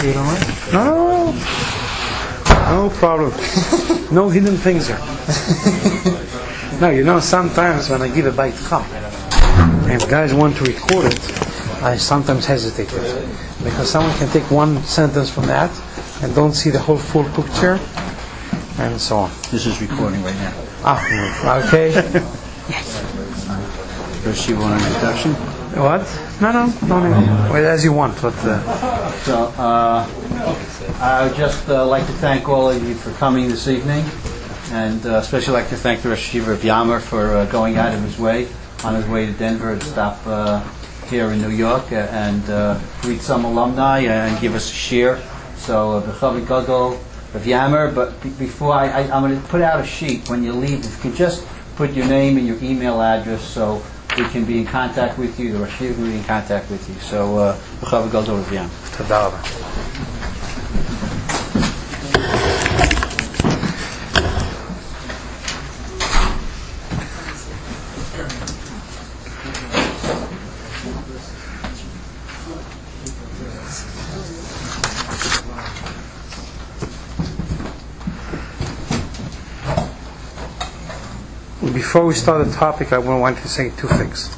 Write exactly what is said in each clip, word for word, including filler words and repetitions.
you don't mind? No, no problem. No hidden things here. No, you know, sometimes when I give a bite cham, and guys want to record it, I sometimes hesitate with it. Because someone can take one sentence from that and don't see the whole full picture, and so on. This is recording right now. Ah, okay. Does she want an introduction? What? No, no, no, no. Well, as you want. But, uh... So, uh, I would just uh, like to thank all of you for coming this evening, and uh, especially like to thank the Rosh Yeshiva of Yammer for uh, going out of his way, on his way to Denver to stop uh, here in New York uh, and uh, greet some alumni and give us a shir. So, B'chavik uh, Gadol of Yammer. But b- before I, I, I'm going to put out a sheet when you leave. If you can just put your name and your email address so we can be in contact with you. The Rosh Yeshiva will be in contact with you. So, B'chavik Gadol of Yammer. Toda raba. Before we start the topic, I want to say two things.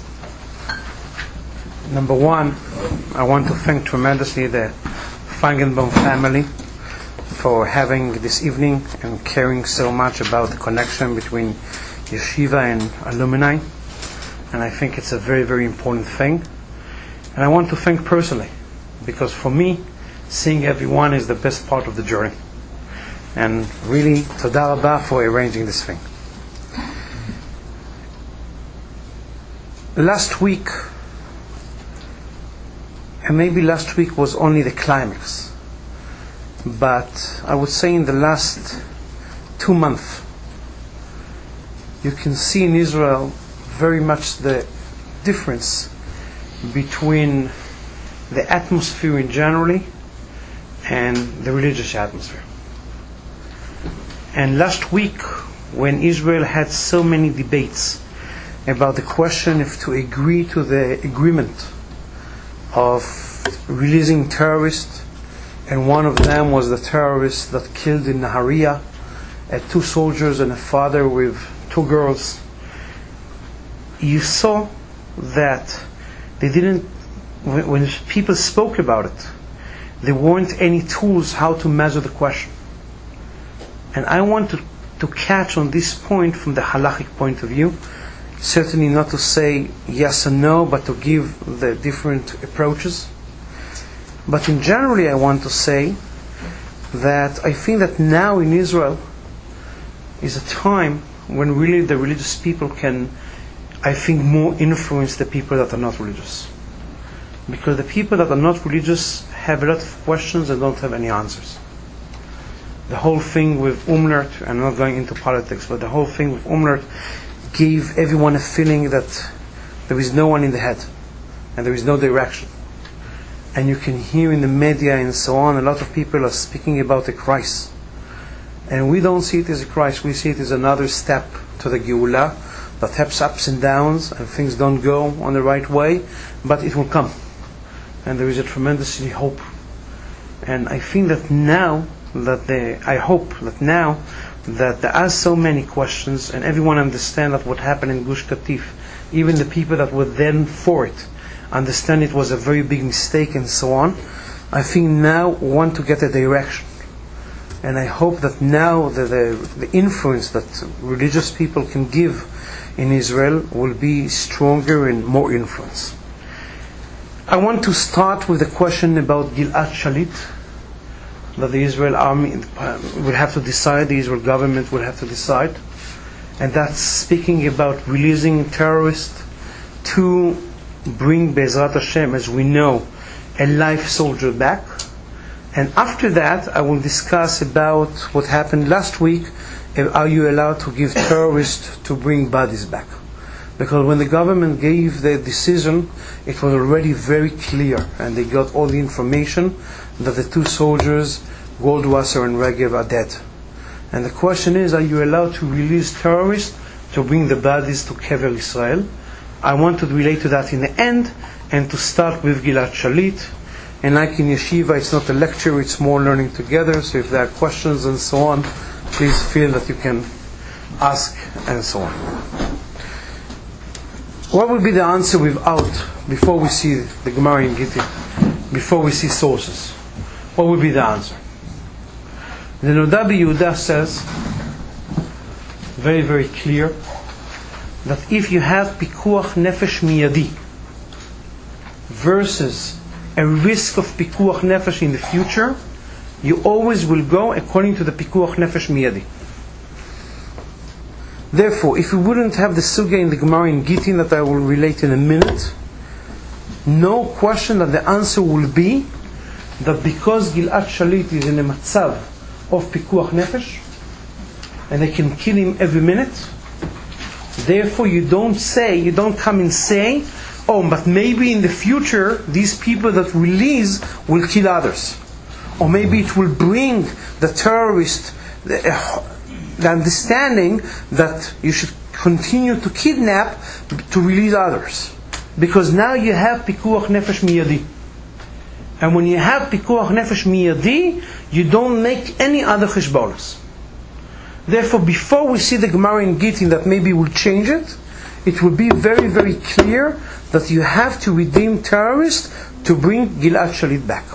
Number one, I want to thank tremendously the Feigenbaum family for having this evening and caring so much about the connection between yeshiva and alumni. And I think it's a very, very important thing. And I want to thank personally, because for me, seeing everyone is the best part of the journey. And really, toda raba for arranging this thing. Last week, and maybe last week was only the climax, but I would say in the last two months, you can see in Israel very much the difference between the atmosphere in generally and the religious atmosphere. And last week, when Israel had so many debates about the question if to agree to the agreement of releasing terrorists, and one of them was the terrorist that killed in Nahariya uh, two soldiers and a father with two girls. You saw that they didn't, when, when people spoke about it, there weren't any tools how to measure the question. And I want to, to catch on this point from the halachic point of view. Certainly not to say yes and no, but to give the different approaches. But in generally, I want to say that I think that now in Israel is a time when really the religious people can, I think, more influence the people that are not religious. Because the people that are not religious have a lot of questions and don't have any answers. The whole thing with Umlert, I'm not going into politics, but the whole thing with Umlert gave everyone a feeling that there is no one in the head and there is no direction. And you can hear in the media and so on, a lot of people are speaking about a crisis. And we don't see it as a crisis, we see it as another step to the Geulah that has ups and downs and things don't go on the right way, but it will come. And there is a tremendous hope. And I think that now, that the, I hope that now, that there are so many questions and everyone understands that what happened in Gush Katif, even the people that were then for it, understand it was a very big mistake and so on. I think now want to get a direction. And I hope that now the, the, the influence that religious people can give in Israel will be stronger and more influence. I want to start with the question about Gilad Shalit, that the Israel army will have to decide, the Israel government will have to decide. And that's speaking about releasing terrorists to bring Be'ezrat Hashem, as we know, a live soldier back. And after that, I will discuss about what happened last week. Are you allowed to give terrorists to bring bodies back? Because when the government gave the decision, it was already very clear, and they got all the information that the two soldiers, Goldwasser and Regev, are dead. And the question is, are you allowed to release terrorists to bring the bodies to Kever Israel? I want to relate to that in the end, and to start with Gilad Shalit, And like in yeshiva, it's not a lecture, it's more learning together. So if there are questions and so on, please feel that you can ask and so on. What would be the answer without, before we see the Gemara in Gittin, before we see sources? What would be the answer? The Noda B'Yehuda says, very, very clear, that if you have pikuach nefesh miyadi versus a risk of pikuach nefesh in the future, you always will go according to the pikuach nefesh miyadi. Therefore, if we wouldn't have the sugya in the Gemara in Gittin that I will relate in a minute, no question that the answer will be that because Gilad Shalit is in a matzav of pikuach nefesh and they can kill him every minute, therefore you don't say, you don't come and say, oh, but maybe in the future these people that release will kill others, or maybe it will bring the terrorist the, uh, the understanding that you should continue to kidnap to release others, because now you have pikuach nefesh miyadi. And when you have pikuach nefesh miyadi, you don't make any other cheshbonos. Therefore, before we see the Gemara in Gittin that maybe will change it, it will be very, very clear that you have to redeem terrorists to bring Gilad Shalit back.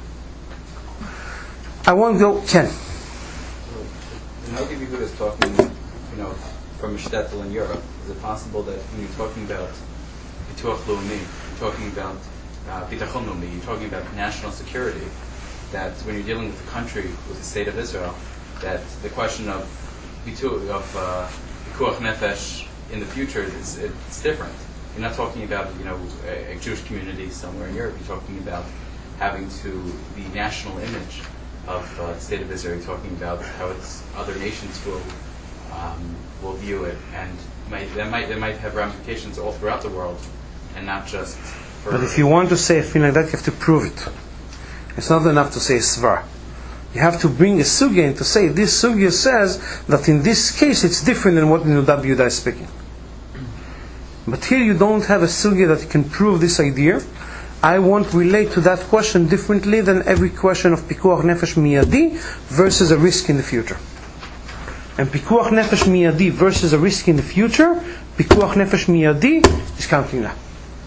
I won't go, Ken. The Noda B'Yehuda is talking, you know, from a shtetl in Europe. Is it possible that when you're talking about Bituach Leumi, you're talking about uh, Bitachon Leumi, you're talking about national security, that when you're dealing with the country, with the state of Israel, that the question of Bituach of uh, Pikuach Nefesh in the future is it's different. You're not talking about, you know, a, a Jewish community somewhere in Europe. You're talking about having to the national image of uh, the state of Israel. You're talking about how it's other nations will um, will view it, and might, that might that might have ramifications all throughout the world, and not just. For But if you want to say a thing like that, you have to prove it. It's not enough to say svar. You have to bring a sugya in to say this sugya says that in this case it's different than what the Noda B'Yehuda is speaking. But here you don't have a sugya that can prove this idea. I won't relate to that question differently than every question of pikuach nefesh miyadi versus a risk in the future. And pikuach nefesh miyadi versus a risk in the future, pikuach nefesh miyadi is counting that.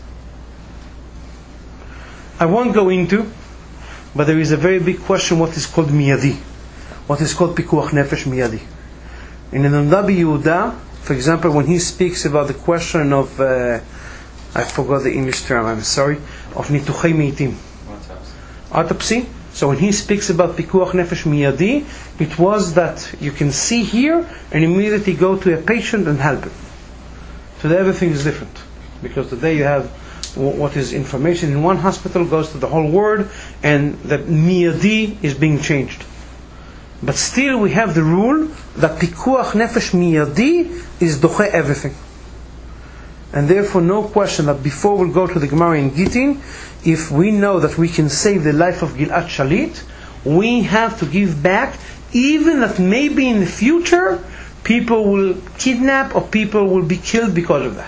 I won't go into, but there is a very big question what is called miyadi, what is called pikuach nefesh miyadi. In the Noda B'Yehuda, for example, when he speaks about the question of uh, I forgot the English term, I'm sorry, of nituchei meitim, autopsy. So when he speaks about pikuach nefesh miyadi, it was that you can see here and immediately go to a patient and help him. Today everything is different, because today you have what is information in one hospital goes to the whole world, and the miyadi is being changed. But still we have the rule that pikuach nefesh miyadi is doche everything. And therefore no question that before we go to the Gemara in Gittin, if we know that we can save the life of Gilad Shalit, we have to give back, even that maybe in the future people will kidnap or people will be killed because of that.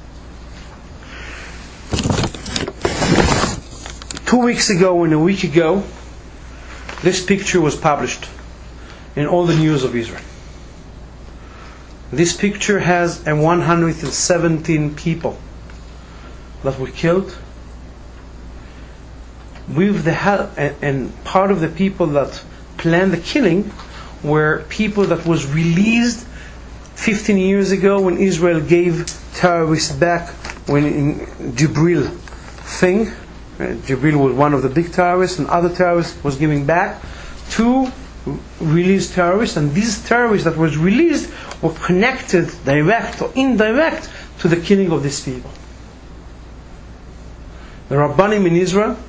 Two weeks ago and a week ago, this picture was published in all the news of Israel. This picture has a one hundred seventeen people that were killed. With the help, and, and part of the people that planned the killing were people that was released fifteen years ago when Israel gave terrorists back, when in Jibril thing, uh, Jibril was one of the big terrorists, and other terrorists was giving back to released terrorists, and these terrorists that was released were connected, direct or indirect, to the killing of these people. The Rabbanim in Israel,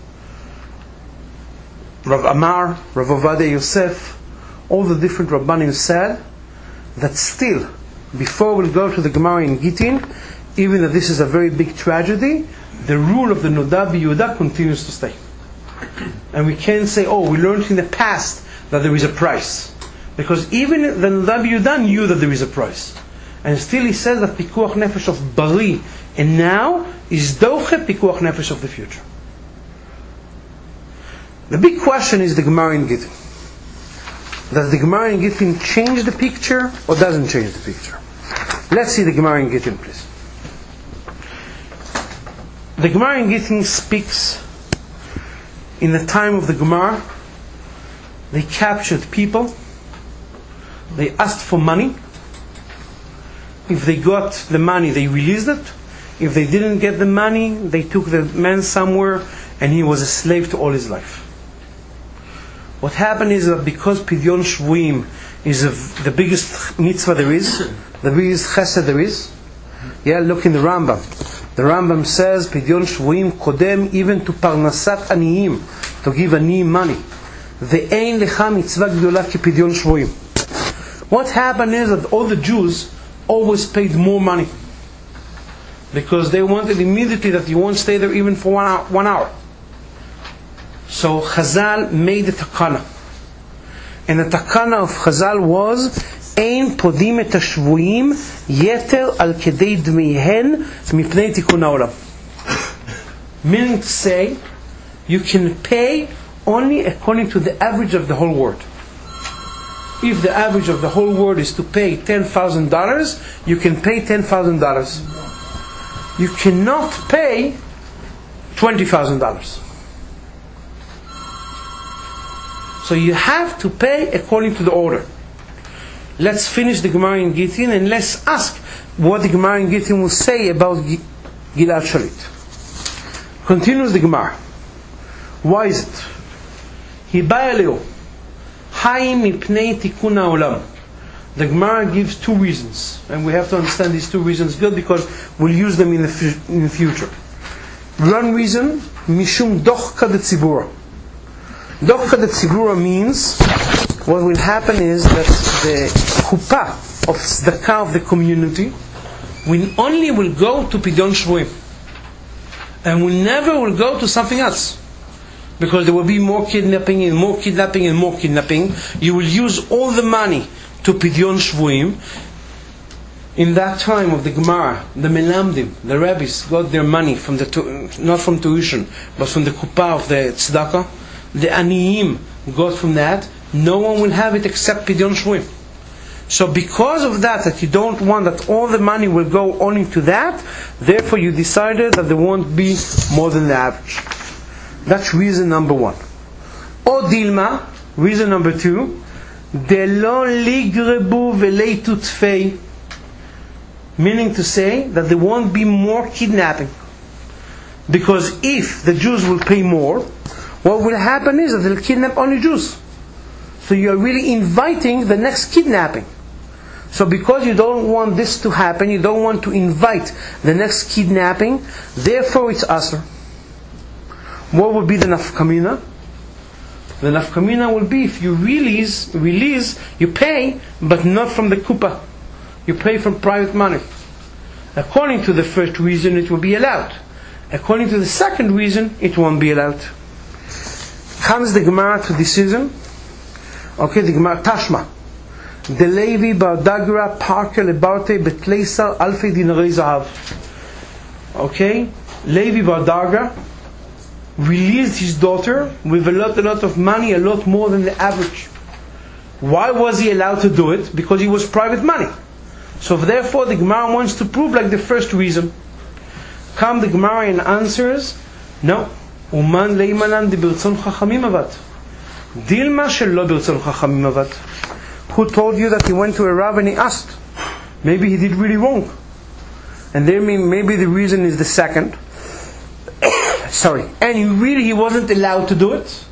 Rav Amar, Rav Ovadia Yosef, all the different Rabbanim said that still, before we'll go to the Gemara in Gittin, even though this is a very big tragedy, the rule of the Noda B'Yehuda continues to stay. And we can't say, oh, we learned in the past that there is a price. Because even the Noda B'Yehuda knew that there is a price. And still he says that pikuach nefesh of bari and now is doche pikuach nefesh of the future. The big question is the Gemara in Gittin. Does the Gemara in Gittin change the picture or doesn't change the picture? Let's see the Gemara in Gittin, please. The Gemara in Gittin speaks in the time of the Gemara. They captured people. They asked for money. If they got the money, they released it. If they didn't get the money, they took the man somewhere and he was a slave to all his life. What happened is that because Pidyon Shvuim is a, the biggest mitzvah there is, the biggest chesed there is. Yeah, look in the Rambam. The Rambam says Pidyon Shvuim kodem even to parnasat aniyim, to give aniyim money. Ve'ein lecha mitzvah gdola ki Pidyon Shvuim. What happened is that all the Jews always paid more money because they wanted immediately that you won't stay there even for one hour. One hour. So Chazal made a takana, and the takana of Chazal was Ein podim et hashvuim yeter al kedei dmihen mipnei tikun haolam. Meaning to say, you can pay only according to the average of the whole world. If the average of the whole world is to pay ten thousand dollars, you can pay ten thousand dollars. You cannot pay twenty thousand dollars. So you have to pay according to the order. Let's finish the Gemara in Gittin and let's ask what the Gemara in Gittin will say about Gilad Shalit. Continues the Gemara. Why is it? Hibayaleo. Haim mipnei tikun haolam. The Gemara gives two reasons, and we have to understand these two reasons good because we'll use them in the, f- in the future. One reason, mishum dochka de tzibura. Dochka de tzibura means what will happen is that the kupa of tzedakah of the community will only will go to Pidyon Shvuim, and will never will go to something else. Because there will be more kidnapping and more kidnapping and more kidnapping. You will use all the money to Pidyon Shvuim. In that time of the Gemara, the Melamdim, the rabbis got their money from the tu- not from tuition, but from the kupa of the tzedakah. The aniyim got from that. No one will have it except Pidyon Shvuim. So because of that, that you don't want that all the money will go only to that, therefore you decided that there won't be more than the average. That's reason number one. O Dilma, reason number two, de lo ligrebu veleitu tfei, meaning to say that there won't be more kidnapping. Because if the Jews will pay more, what will happen is that they'll kidnap only Jews. So you're really inviting the next kidnapping. So because you don't want this to happen, you don't want to invite the next kidnapping, therefore it's asr. What would be the nafkamina? The nafkamina will be if you release, release, you pay, but not from the kupa. You pay from private money. According to the first reason, it will be allowed. According to the second reason, it won't be allowed. Comes the Gemara to decision. Okay, the Gemara Tashma. The Levi Bardagra Parker Lebarte Betleisar Alfi Dinarei Zahav. Okay, Levi Bardagra released his daughter with a lot, a lot of money, a lot more than the average. Why was he allowed to do it? Because it was private money. So therefore, the Gemara wants to prove like the first reason. Come the Gemara and answers, no. Uman leimanan de birtzon chachamim avat. Dilma shelo birtzon chachamim avat. Who told you that he went to a Rav and he asked? Maybe he did really wrong. And there maybe the reason is the second. Sorry. And he really he wasn't allowed to do it.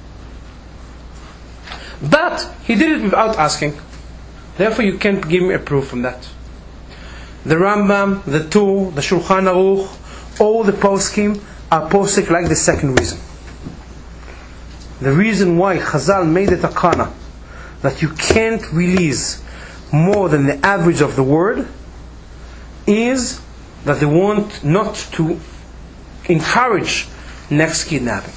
But he did it without asking. Therefore you can't give me a proof from that. The Rambam, the Tur, the Shulchan Aruch, all the poskim are posik like the second reason. The reason why Chazal made it a takana that you can't release more than the average of the word is that they want not to encourage next kidnapping.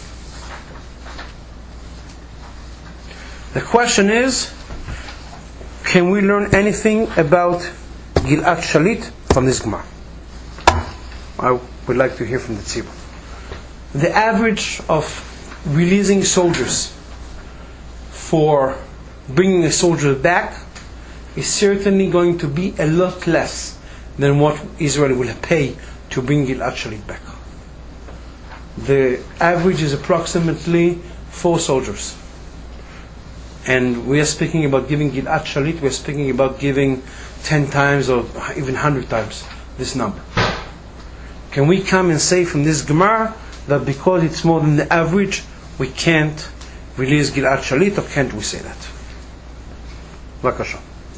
The question is, can we learn anything about Gilad Shalit from this Gemara? I would like to hear from the Tzibur. The average of releasing soldiers for bringing a soldier back is certainly going to be a lot less than what Israel will pay to bring Gilad Shalit back. The average is approximately four soldiers. And we are speaking about giving Gilad Shalit, we are speaking about giving ten times or even one hundred times this number. Can we come and say from this Gemara that because it's more than the average, we can't release Gilad Shalit, or can't we say that? Bakasha.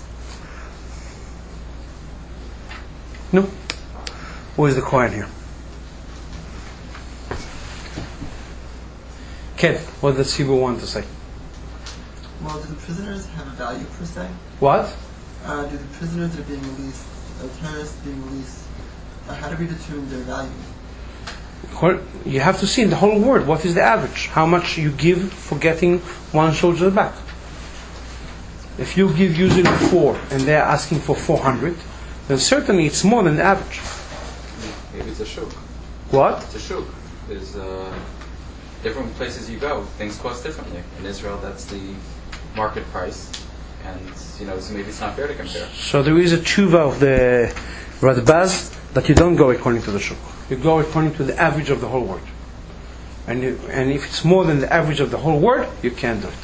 No? Who is the Kohen here? Ken, what does Sibu want to say? Well, do the prisoners have a value per se? What? Uh, do the prisoners that are being released, the terrorists being released, uh, how do we determine their value? You have to see in the whole world what is the average. How much you give for getting one soldier back. If you give usually four and they're asking for four hundred, then certainly it's more than the average. Maybe it's a shuk. What? It's a shuk. There's uh, different places you go, things cost differently. In Israel, that's the market price, and you know, so maybe it's not fair to compare. So there is a tshuva of the Radbaz that you don't go according to the shuk. You go according to the average of the whole world. And you, and if it's more than the average of the whole world, you can't do it.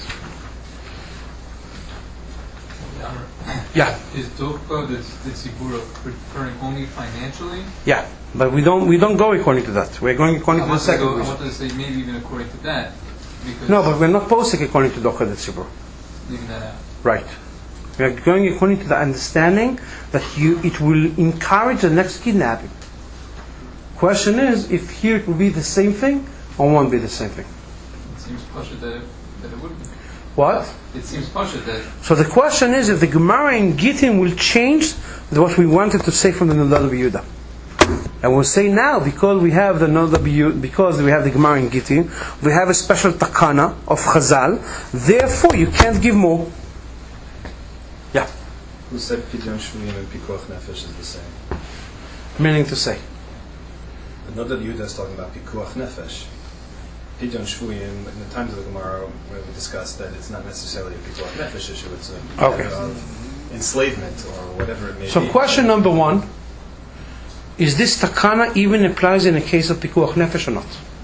Yeah. Is Dochka the, the Tzibur referring only financially? Yeah, but we don't we don't go according to that. We're going according I to the second go, I reason. wanted to say maybe even according to that. Because No, but we're not posting according to Dochka Tzibur. leaving that out. Right. We are going according to the understanding that you it will encourage the next kidnapping. Question is, if here it will be the same thing or won't be the same thing. It seems pasha that it, that it would be. What? It seems pasha that. So the question is if the Gemara in Gittin will change what we wanted to say from the Nodad of Yehuda. And we'll say now, because we have the Nodad of Yehuda, because we have the Gemara in Gittin, we have a special takana of Chazal, therefore you can't give more. Yeah. Who said Pidyon Shvuyim and Pikuach Nefesh is the same? Meaning to say. The Nodad Yehuda is talking about Pikuach Nefesh. Pidyon Shvuyim, in the times of the Gemara, where we discussed that it's not necessarily a Pikuach Nefesh issue, it's a Okay. matter of enslavement or whatever it may So be. question number one, is this takana even applies in a case of Pikuach Nefesh or not?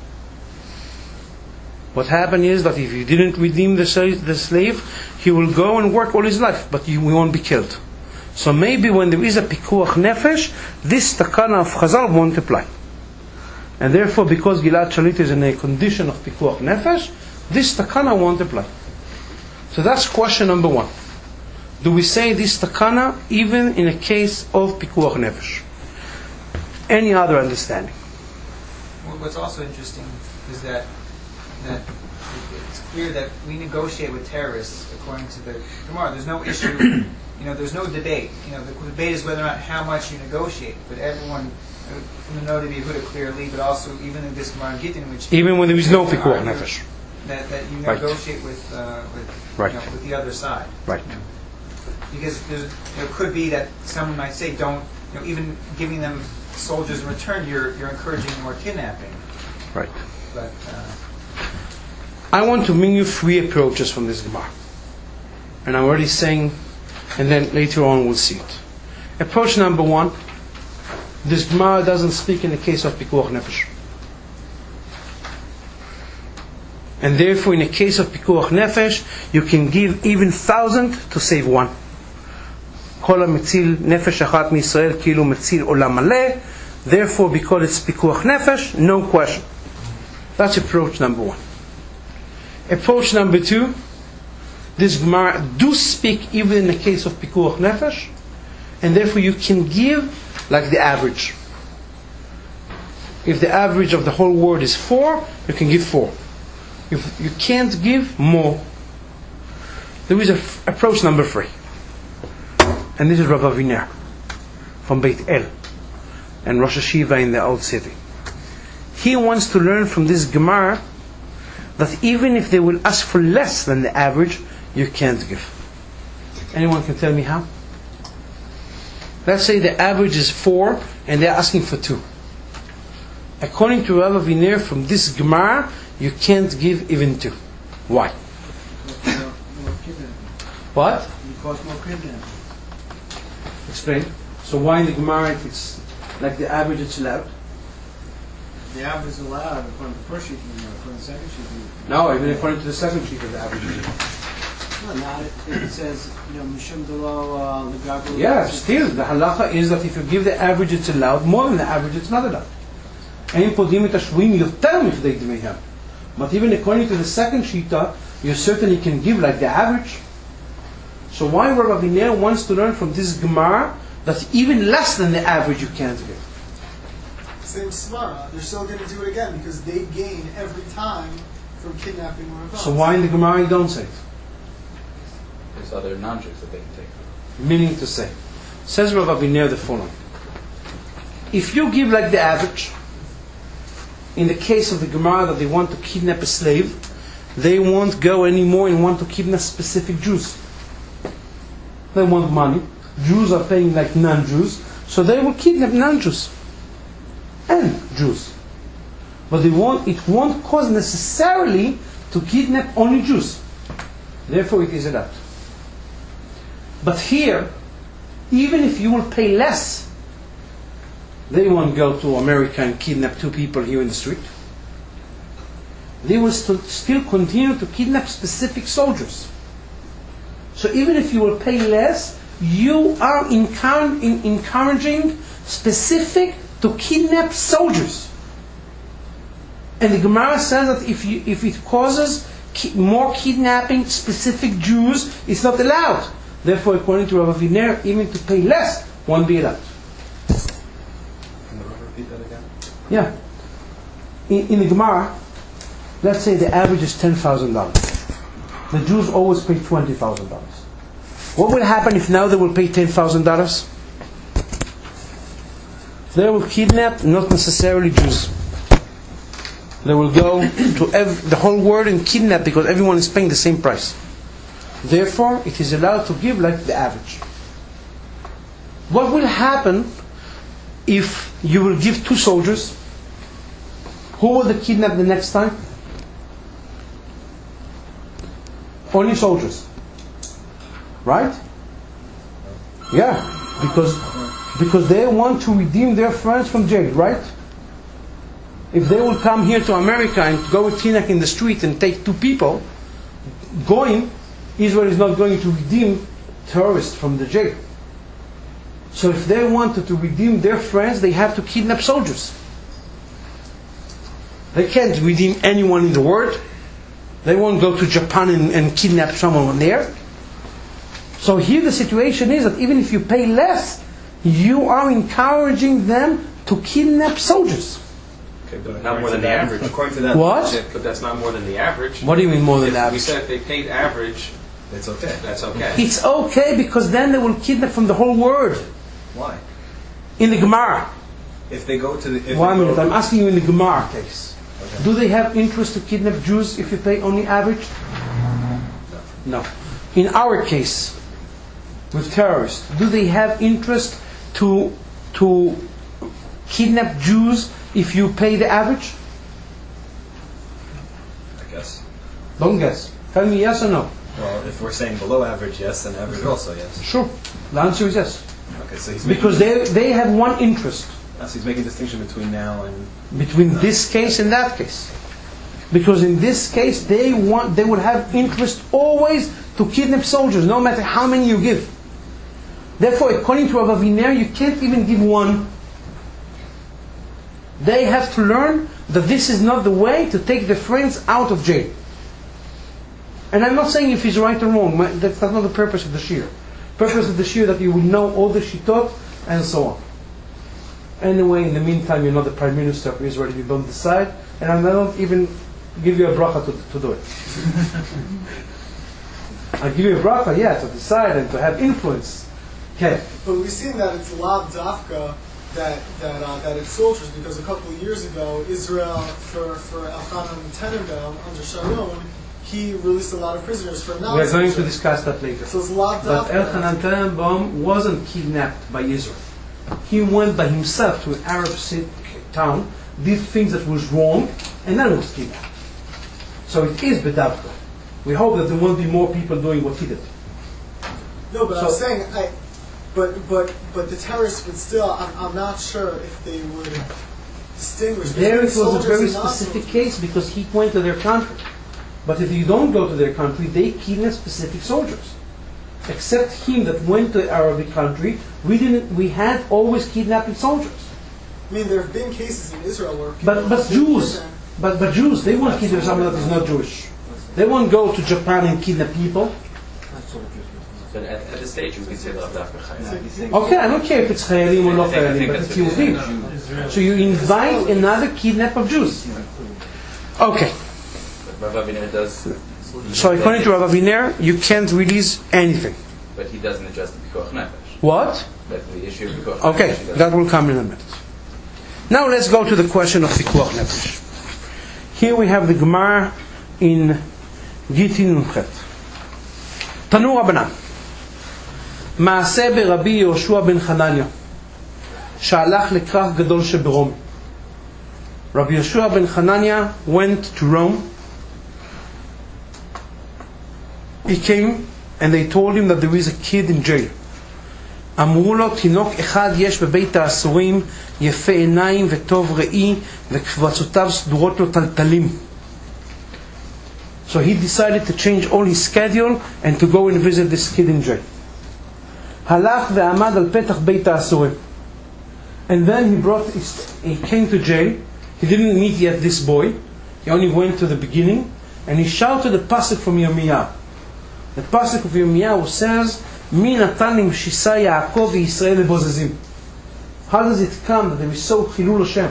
What happened is that if you didn't redeem the slave, the slave he will go and work all his life, but you, he won't be killed. So maybe when there is a Pikuach Nefesh, this takana of Chazal won't apply. And therefore, because Gilad Shalit is in a condition of Pikuach Nefesh, this takana won't apply. So that's question number one. Do we say this takana even in a case of Pikuach Nefesh? Any other understanding? Well, what's also interesting is that that it's clear that we negotiate with terrorists according to the Gemara. There's no issue, you know, there's no debate. You know, the debate is whether or not how much you negotiate. But everyone, uh, from the Nodad Yehuda clearly, but also even in this Gemara in Gittin, which Even when there is no Pikuach argue Nefesh. that, that you Right. negotiate with uh, with Right. you know, with the other side. Right. Because there's, you know, it could be that someone might say, don't, you know, even giving them soldiers in return, you're you're encouraging more kidnapping. Right. But uh, I want to bring you three approaches from this Gemara. And I'm already saying, and then later on we'll see it. Approach number one, this Gemara doesn't speak in the case of Pikuach Nefesh. And therefore in the case of Pikuach Nefesh, you can give even thousand to save one. כל המציל נפש אחת מישראל כאילו מציל עולם מלא. Therefore, because it's Pikuach Nefesh, no question. That's approach number one. Approach number two, this Gemara do speak even in the case of Pikuach Nefesh, and therefore you can give like the average. If the average of the whole world is four, you can give four. If you can't give more. There is a f- approach number three. And this is Rav Aviner from Beit El and Rosh Hashiva in the old city. He wants to learn from this Gemara that even if they will ask for less than the average, you can't give. Anyone can tell me how? Let's say the average is four and they're asking for two. According to Rav Aviner, from this Gemara, you can't give even two. Why? More, more kidnapping. What? It costs more kidnapping. Explain. So why in the Gemara if it's like the average it's allowed? The average is allowed according to the first sheet, and according to the second sheet. No, even according to the second sheet of the average is allowed. No, not if it says, you know, Mishum Delo, the Gabel. Yeah, still the halacha is that if you give the average it's allowed, more than the average it's not allowed. Ein podim et hashvuim yoter mifdei dmeihem. But even according to the second shita, you certainly can give like the average. So why Rav Aviner wants to learn from this Gemara that even less than the average you can't give? Same svara. They're still going to do it again because they gain every time from kidnapping one of us. So why in the Gemara you don't say it? There's other non-Jews that they can take. Meaning to say, says Rav Aviner the following: if you give like the average, in the case of the Gemara that they want to kidnap a slave, they won't go anymore and want to kidnap specific Jews. They want money. Jews are paying like non-Jews, so they will kidnap non-Jews and Jews. But they won't, it won't cause necessarily to kidnap only Jews. Therefore it is allowed. But here, even if you will pay less, they won't go to America and kidnap two people here in the street. They will st- still continue to kidnap specific soldiers. So even if you will pay less, you are encou- in- encouraging specific to kidnap soldiers. And the Gemara says that if you, if it causes ki- more kidnapping specific Jews, it's not allowed. Therefore, according to Rav Aviner, even to pay less won't be allowed. Can the Rav repeat that again? Yeah. In, in the Gemara, let's say the average is ten thousand dollars. The Jews always pay twenty thousand dollars. What will happen if now they will pay ten thousand dollars? They will kidnap not necessarily Jews. They will go to ev- the whole world and kidnap because everyone is paying the same price. Therefore, it is allowed to give like the average. What will happen if you will give two soldiers? Who will they kidnap the next time? Only soldiers. Right? Yeah. Because, because they want to redeem their friends from jail, right? If they will come here to America and go with kidnap in the street and take two people, going, Israel is not going to redeem terrorists from the jail. So if they wanted to redeem their friends, they have to kidnap soldiers. They can't redeem anyone in the world. They won't go to Japan and, and kidnap someone there. So here the situation is that even if you pay less, you are encouraging them to kidnap soldiers. Okay, but Not more than the average. According to that What? logic, But that's not more than the average. What do you mean more than If that? we said if they paid average, it's okay. that's okay. It's okay because then they will kidnap from the whole world. Why? In the Gemara. If they go to the... If One they minute, go, I'm asking you in the Gemara case. Okay. Do they have interest to kidnap Jews if you pay only average? No. In our case, with terrorists, do they have interest to to kidnap Jews if you pay the average? I guess. Don't guess. Tell me yes or no. Well, if we're saying below average, yes, then average also, yes. Sure. The answer is yes. Okay, so he's Because making, they they have one interest so he's making a distinction between now and... between this case and that case. Because in this case they want they would have interest always to kidnap soldiers, no matter how many you give. Therefore, according to Rav Aviner, you can't even give one. They have to learn that this is not the way to take their friends out of jail. And I'm not saying if he's right or wrong. That's not the purpose of the shir. Purpose of the shir that you would know all the shitot and so on. Anyway, in the meantime, you're not the Prime Minister of Israel. You don't decide, and I don't even give you a bracha to, to do it. I give you a bracha, yeah, to decide and to have influence. Okay. But we've seen that it's lav dafka that that uh, that it's soldiers because a couple of years ago Israel for for Elchanan Tenenbaum under Sharon he released a lot of prisoners for non. We are going to discuss that later. So it's lav But dafka. Elchanan Tenenbaum wasn't kidnapped by Israel. He went by himself to an Arab city, town, did things that was wrong, and then was kidnapped. So it is bedavka. We hope that there won't be more people doing what he did. No, but So- I'm saying, I, but but but the terrorists would still. I'm, I'm not sure if they would distinguish. There it between was a soldiers very and specific non-soldiers. case because he went to their country. But if you don't go to their country, they kidnap specific soldiers. Except him that went to Arabic country, we didn't. We had always kidnapping soldiers. I mean, there have been cases in Israel where people. But but have been Jews, kidnapped. but but Jews, they won't kidnap someone that is not Jewish. They won't go to Japan and kidnap people. But at, at this stage, we can say Lav Dafka Chayim. Okay, I don't care if it's Chayalim or not I think- I Chayalim, think but that's it's what it is. Yehudim. So you invite another kidnap of Jews. Okay. But Rav Aviner does. So according to Rav Aviner, you can't release anything. But he doesn't address the Pikuach Nefesh. What? But the issue of Pikuach Okay, Nefesh, he doesn't. that will come in a minute. Now let's go to the question of Pikuach Nefesh. Here we have the Gemara in Gitin Nunchet. Tanu Rabbanan. מעשה ברבי יהושע בן חנניה שהלך לכרך גדול שברומי. Rabbi Yeshua ben Hanania went to Rome. He came and they told him that there is a kid in jail. אמרו לו, תינוק אחד יש בבית האסורים, יפה עיניים וטוב ראי, וקבצותיו סדורות לו טלטלים. So he decided to change all his schedule and to go and visit this kid in jail. הלך ועמד על פתח בית האסורים. And then he brought, he came to jail. He didn't meet yet this boy. He only went to the beginning. And he shouted the pasuk from Yirmiyahu. The pasuk of Yirmiyahu says, Mi natan im shisa Yaakov v'Yisrael lebozezim. How does it come that there is so chilul Hashem?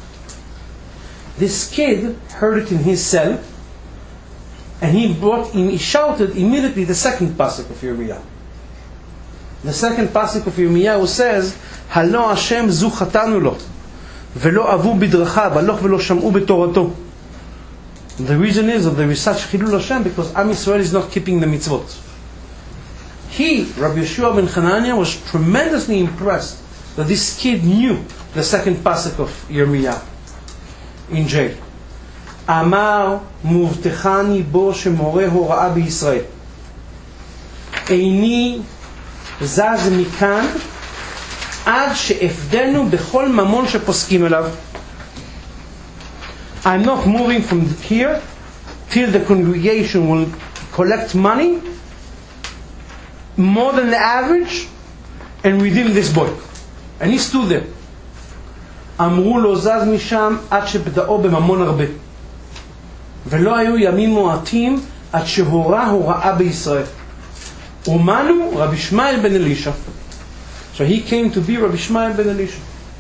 This kid heard it in his cell, and he brought, he shouted immediately the second pasuk of Yirmiyahu. The second pasuk of Yirmiyahu says, Halo Hashem zu chatanu lo, velo avu bidrachav, haloch velo sham'u betorato. The reason is that there is such chilul Hashem because Am Yisrael is not keeping the mitzvot. He, Rabbi Yeshua ben Hanania, was tremendously impressed that this kid knew the second pasuk of Yirmiyahu in jail. Amar muvtechani bo shemore hora'ah b'Yisrael. Eini זז מכאן עד שאפדנו בכל ממון שפוסקים אליו. I'm not moving from here till the congregation will collect money more than the average and redeem this boy. And he stood there. אמרו לו זז משם עד שפדאו בממון הרבה. ולא היו ימים מועטים עד שהורה הוראה בישראל. Umanu Rabbi Shmuel ben Elisha. So he came to be Rabbi Shmuel ben Elisha.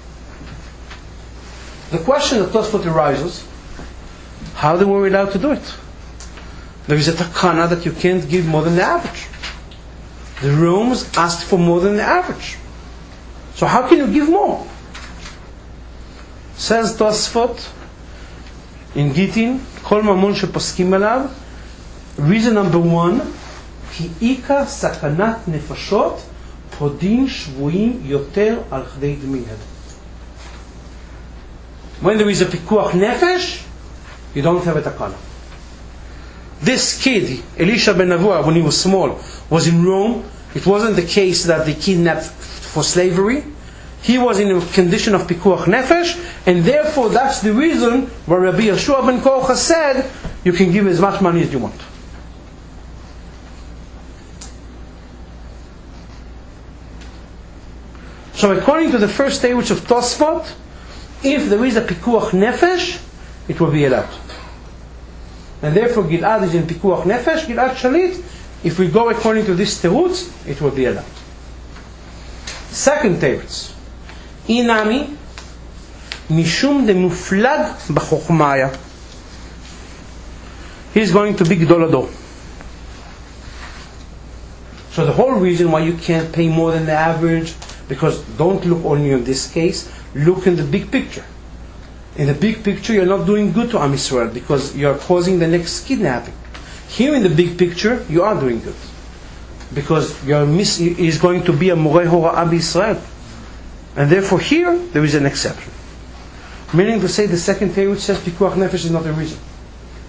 The question that Tosfot arises, how they were allowed to do it? There is a takana that you can't give more than the average. The Romans asked for more than the average. So how can you give more? Says Tosfot in Gitin, Kol Mamon sheposkim alav. Reason number one, כי עיקר סכנת נפשות פודין שבויים יותר על כדי דמיהם. When there is a pikuach nefesh, you don't have a takana. This kid, Elisha ben Navua, when he was small, was in Rome. It wasn't the case that they kidnapped for slavery. He was in a condition of pikuach nefesh, and therefore that's the reason why Rabbi Yeshua ben Korcha said, you can give as much money as you want. So according to the first stage of Tosfot, if there is a pikuach nefesh, it will be allowed. And therefore Gilad is in pikuach nefesh, Gilad Shalit, if we go according to this terutz, it will be allowed. Second terutz, Inami, Mishum de muflag b'chokhmaya. He's going to be Gdol Hador. So the whole reason why you can't pay more than the average, because don't look only on this case, look in the big picture. In the big picture, you're not doing good to Am Yisrael because you're causing the next kidnapping. Here in the big picture, you are doing good. Because you're miss, is going to be a Moreh Hora'ah B'Yisrael. And therefore here, there is an exception. Meaning to say the second thing which says Pikuach Nefesh is not the reason.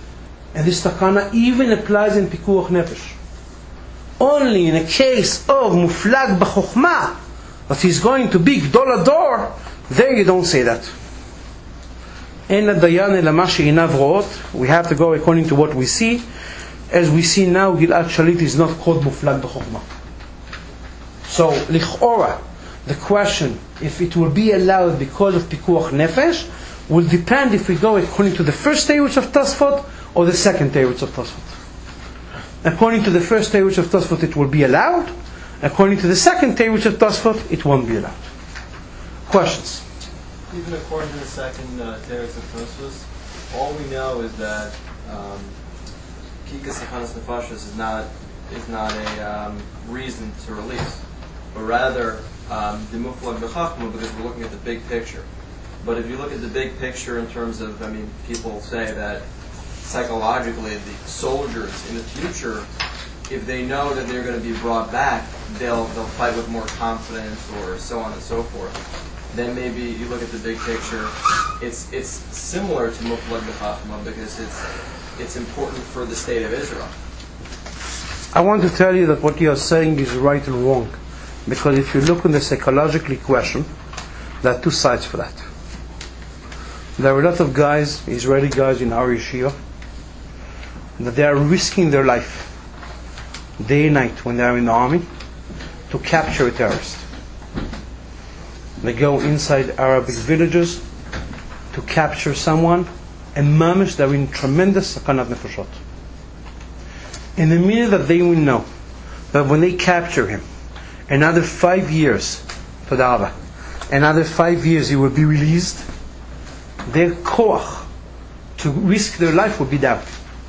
And this takana even applies in pikuach nefesh. Only in a case of muflag b'chokhmah, that he's going to be gdol ador, there you don't say that. En dayan ela ma she'inav ro'ot. We have to go according to what we see. As we see now, Gilad Shalit is not called muflag b'chokhmah. So, lichora, the question if it will be allowed because of pikuach nefesh will depend if we go according to the first teirutz of Tosfot or the second teirutz of Tosfot. According to the first teirutz of Tosfot, it will be allowed. According to the second teirutz of Tosfot, it won't be allowed. Questions? Even according to the second uh, teretz of Tosfos, all we know is that um, Kikas Sechanas Nefashos is not is not a um, reason to release, but rather um, the Muflag B'Chachma, because we're looking at the big picture. But if you look at the big picture in terms of, I mean, people say that psychologically the soldiers in the future, if they know that they're going to be brought back, they'll they'll fight with more confidence, or so on and so forth. Then maybe you look at the big picture, it's it's similar to Muflag B'Chachma because it's it's important for the state of Israel. I want to tell you that what you are saying is right and wrong, because if you look in the psychological equation, there are two sides for that. There are a lot of guys, Israeli guys in our yeshiva, that they are risking their life day and night when they are in the army to capture a terrorist. They go inside Arabic villages to capture someone, and mamish they're in tremendous sakanat nefashot. In the minute that they will know that when they capture him, another five years, Tadava, another five years he will be released, their koach to risk their life will be down.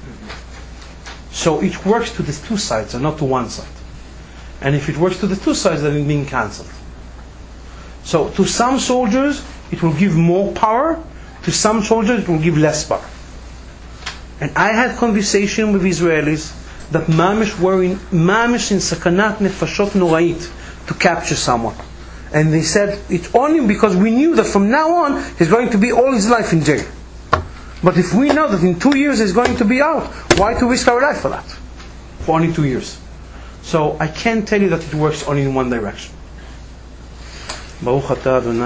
So it works to the two sides and not to one side. And if it works to the two sides, then it's being cancelled. So to some soldiers it will give more power, to some soldiers it will give less power. And I had conversation with Israelis that mamish were in mamish in sakanat nefashot norait to capture someone. And they said it's only because we knew that from now on he's going to be all his life in jail. But if we know that in two years he's going to be out, why to risk our life for that? For only two years. So I can't tell you that it works only in one direction. How does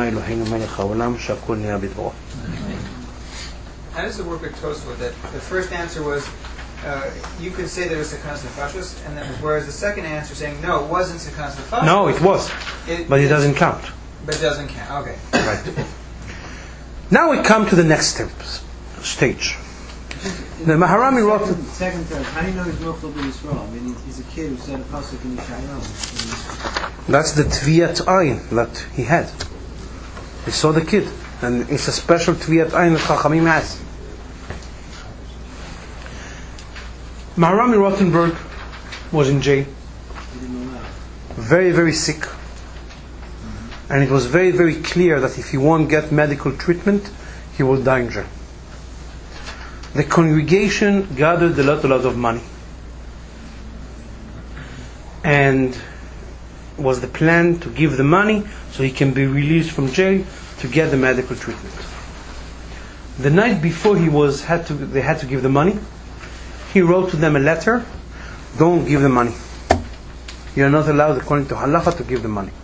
it work with Tosfot that the first answer was uh, you could say there was Sekanas Nefashos, and then whereas the second answer saying no, it wasn't Sekanas Nefashos. No, it was, it, but it doesn't count. But it doesn't count. Okay. Right. Now we come to the next step, stage. The Maharami wrote. Second, second time. How do you know he's Muflag in Israel? I mean, he's a kid who said a pasuk in Yeshayahu. That's the Tviyat Ayin that he had. He saw the kid, and it's a special Tviyat Ayin that Chachamim has. Maharami Rothenberg was in jail, very, very sick. Mm-hmm. And it was very, very clear that if he won't get medical treatment, he will die in jail. The congregation gathered a lot, a lot of money. And it was the plan to give the money so he can be released from jail to get the medical treatment. The night before he was had to they had to give the money, he wrote to them a letter, don't give the money. You are not allowed according to halacha to give the money.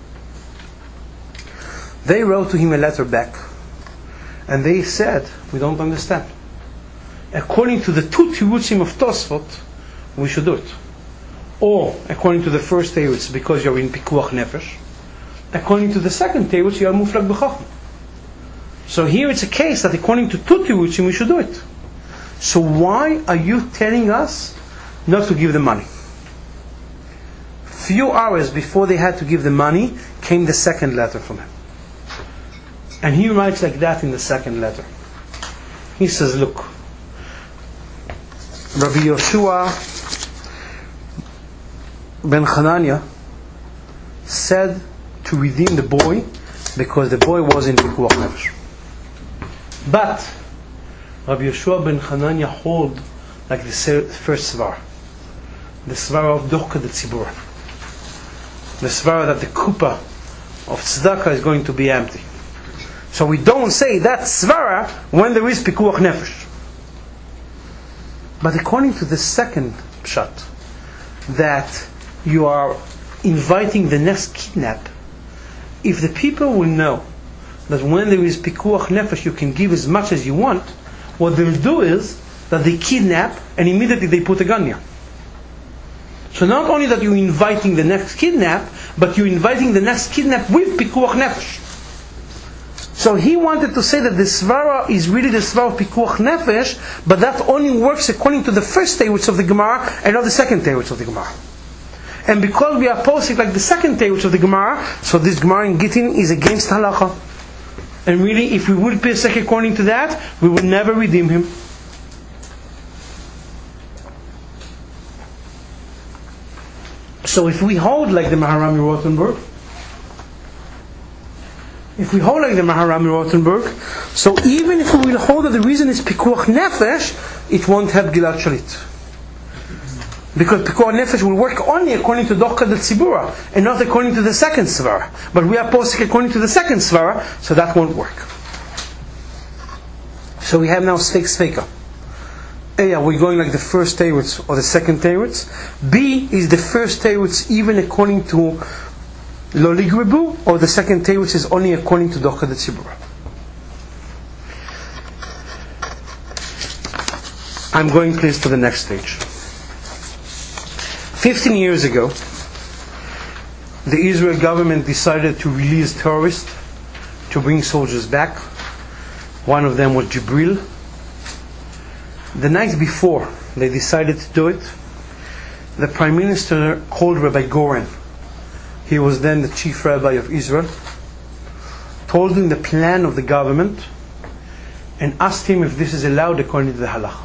They wrote to him a letter back, and they said, we don't understand. According to the two tirutzim of Tosfot, we should do it. Or, according to the first teirutz, because you're in pikuach nefesh. According to the second teirutz, you are muflag b'chachma. So here it's a case that according to two tirutzim, we should do it. So why are you telling us not to give the money? Few hours before they had to give the money, came the second letter from him. And he writes like that in the second letter. He says, look, Rabbi Yoshua ben Hanania said to redeem the boy because the boy was in pikuach nefesh. But Rabbi Yoshua ben Hanania hold like the first svar, the svar of Dochka de Tzibur, the svar that the kupa of tzedakah is going to be empty. So we don't say that svara when there is pikuach nefesh. But according to the second pshat, that you are inviting the next kidnap, if the people will know that when there is pikuach nefesh you can give as much as you want, what they'll do is that they kidnap and immediately they put a gun here. So not only that you're inviting the next kidnap, but you're inviting the next kidnap with pikuach nefesh. So he wanted to say that the svara is really the svara of pikuach nefesh, but that only works according to the first teretz of the Gemara and not the second teretz of the Gemara. And because we are posting like the second teretz of the Gemara, so this Gemara in Gittin is against halacha. And really, if we would pesach according to that, we would never redeem him. So if we hold like the Maharami Rothenberg, if we hold like the Maharami Rothenberg, so even if we will hold that the reason is pikuach nefesh, it won't have Gilad Shalit. Because pikuach nefesh will work only according to Dochka de Tzibura, and not according to the second svara. But we are posting according to the second svara, so that won't work. So we have now steak sveika. A, are we going like the first teretz or the second teretz? B, is the first teretz even according to Lo Ligribu, or the second teretz is only according to Dochka de Tzibura? I'm going please to the next stage. Fifteen years ago, the Israel government decided to release terrorists to bring soldiers back. One of them was Jibril. The night before they decided to do it, the Prime Minister called Rabbi Goren. He was then the chief rabbi of Israel. Told him the plan of the government and asked him if this is allowed according to the halacha.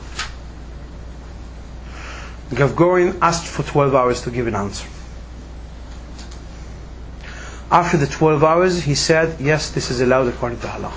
Rav Goren asked for twelve hours to give an answer. After the twelve hours, he said, yes, this is allowed according to halacha.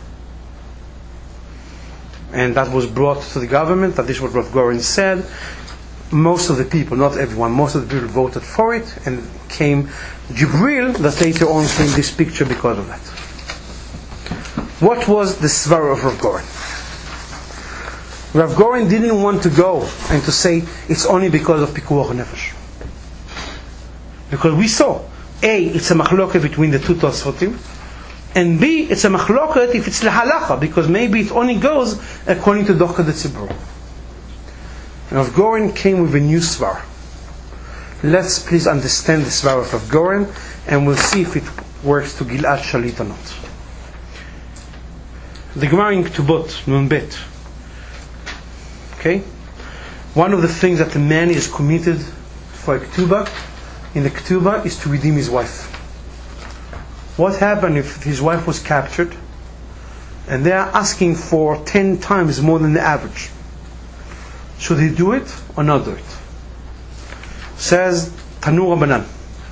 And that was brought to the government, that this is what Rav Goren said. Most of the people, not everyone, most of the people voted for it, and came Jibril, that later on came this picture because of that. What was the svara of Rav Goren? Rav Goren didn't want to go and to say it's only because of pikuach nefesh. Because we saw, A, it's a machloket between the two Tosfotim, and B, it's a machloket if it's lahalacha, because maybe it only goes according to Dochka de Tzibur. Rav Goren came with a new svar. Let's please understand the svar of Rav Goren, and we'll see if it works to Gilad Shalit or not. The Gemara in Ketubot, Nun Bet. Okay? One of the things that a man is committed for a ketubah, in the ketubah, is to redeem his wife. What happened if his wife was captured and they are asking for ten times more than the average? Should he do it or not do it? Says Tanu Rabbanan,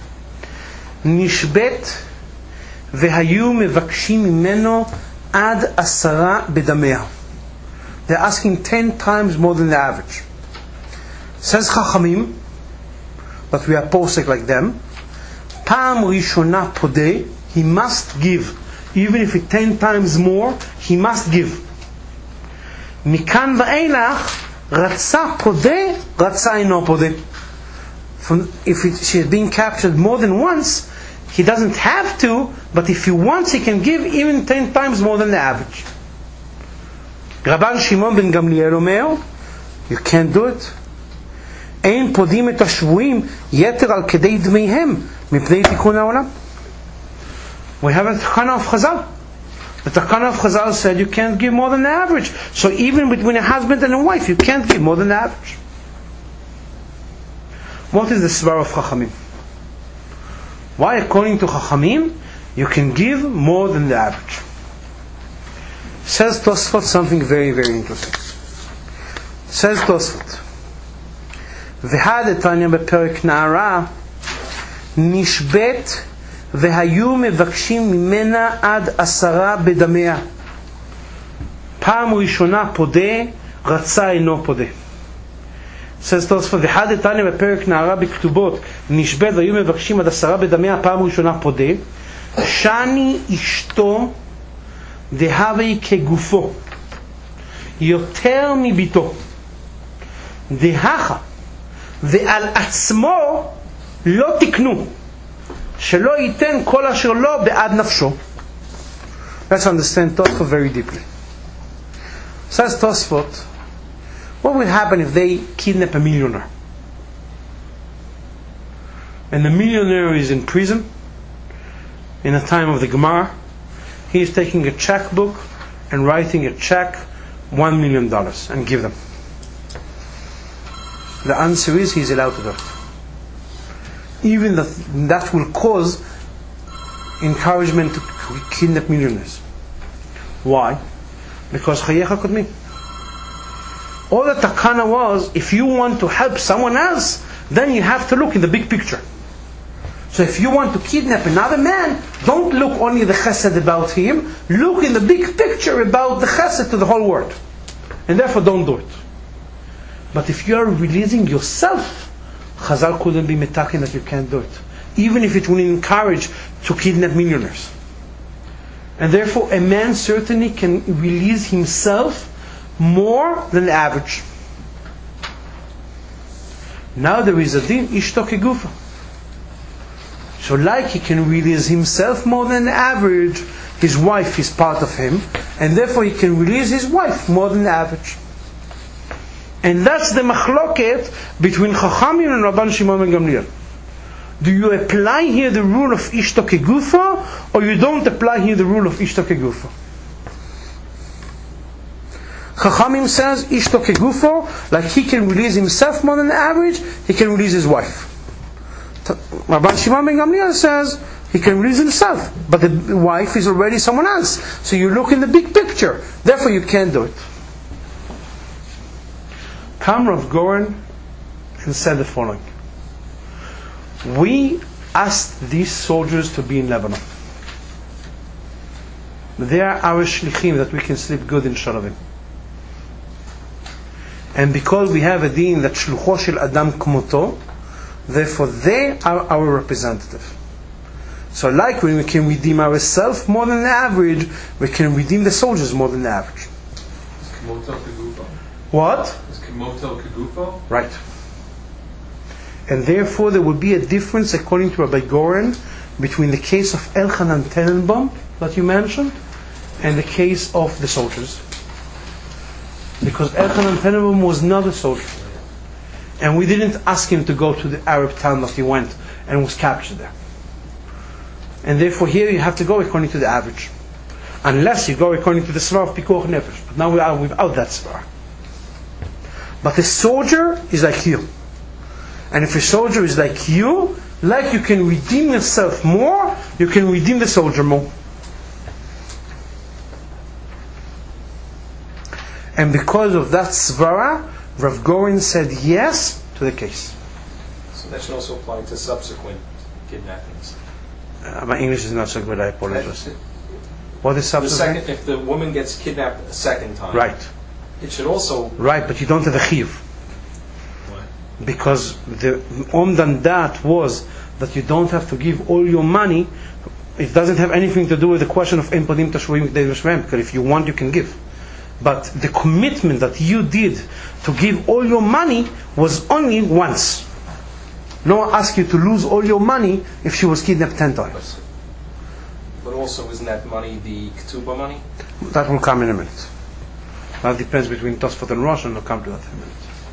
Nishbet vehayu mevakshim mimeno ad asara bedamea. They're asking ten times more than the average. Says Chachamim, but we are posek like them, Pam rishona podeh, he must give. Even if it's ten times more, he must give. Mikan va'elach, ratza podeh, ratza eno podeh. From, if it, she is being captured more than once, he doesn't have to, but if he wants, he can give even ten times more than the average. Rabban Shimon ben Gamliel Omer, you can't do it. Ein podim et hashvuim yeter al kedei dmeihem mipnei tikun haolam. We have a Takana of Chazal. The Takana of Chazal said you can't give more than the average. So even between a husband and a wife, you can't give more than the average. What is the svar of Chachamim? Why, according to Chachamim, you can give more than the average? Says Tosfot something very, very interesting. Says Tosfot, V'had etanya beperek na'ara nishbet והיו מבקשים ממנה עד עשרה בדמיה. פעם ראשונה פודה, רצה אינו פודה. says תוספות, ואחד איתנו בפרק נערה בכתובות, נשבט והיו מבקשים עד עשרה בדמיה, פעם ראשונה פודה, שני אשתו דהווי כגופו, יותר מביתו. דהכה ועל עצמו לא תקנו שלא ייתן כל אשר לו בעד נפשו. Let's understand Tosfot very deeply. Says Tosfot, what would happen if they kidnap a millionaire? And the millionaire is in prison in the time of the Gemara. He is taking a checkbook and writing a check one million dollars and give them. The answer is he's allowed to do it. Even that, that will cause encouragement to kidnap millionaires. Why? Because Chayecha Kodmi. All the takana was, if you want to help someone else, then you have to look in the big picture. So if you want to kidnap another man, don't look only the chesed about him, look in the big picture about the chesed to the whole world. And therefore don't do it. But if you are releasing yourself, Chazal couldn't be metakin that you can't do it. Even if it will encourage to kidnap millionaires. And therefore a man certainly can release himself more than the average. Now there is a din, ishto kegufa. So like he can release himself more than the average, his wife is part of him, and therefore he can release his wife more than the average. And that's the machloket between Chachamim and Rabban Shimon ben Gamliel. Do you apply here the rule of ishto kegufa, or you don't apply here the rule of ishto kegufa? Chachamim says ishto kegufo, like he can release himself more than the average, he can release his wife. Rabban Shimon ben Gamliel says he can release himself, but the wife is already someone else. So you look in the big picture, therefore you can't do it. Come Rav Goren and said the following: we asked these soldiers to be in Lebanon. They are our shlichim that we can sleep good in Shalavim. And because we have a din that shlucho shel adam kmoto, therefore they are our representative. So like when we can redeem ourselves more than the average, we can redeem the soldiers more than the average. Is kmoto kegufo? What? Is kmoto kegufo? Right. And therefore there will be a difference according to Rabbi Goren between the case of Elchanan Tenenbaum that you mentioned and the case of the soldiers. Because Elchanan Tenenbaum was not a soldier. And we didn't ask him to go to the Arab town that he went and was captured there. And therefore here you have to go according to the average. Unless you go according to the svara of Pikuach Nefesh. But now we are without that svara. But a soldier is like you. And if a soldier is like you, like you can redeem yourself more, you can redeem the soldier more. And because of that svara, Rav Goren said yes to the case. So that should also apply to subsequent kidnappings. Uh, my English is not so good, I apologize. What is The subsequent? second, if the woman gets kidnapped a second time, Right. it should also... Right, but you don't have a chiyuv. Why? Because the omdan dat was that you don't have to give all your money. It doesn't have anything to do with the question of em panim tashuvim k'dei l'shmeim, because if you want you can give. But the commitment that you did to give all your money was only once. No one asked you to lose all your money if she was kidnapped ten times. But also, isn't that money the ketubah money? That will come in a minute. That depends between Tosfot and Rosh, and we'll come to that in a minute.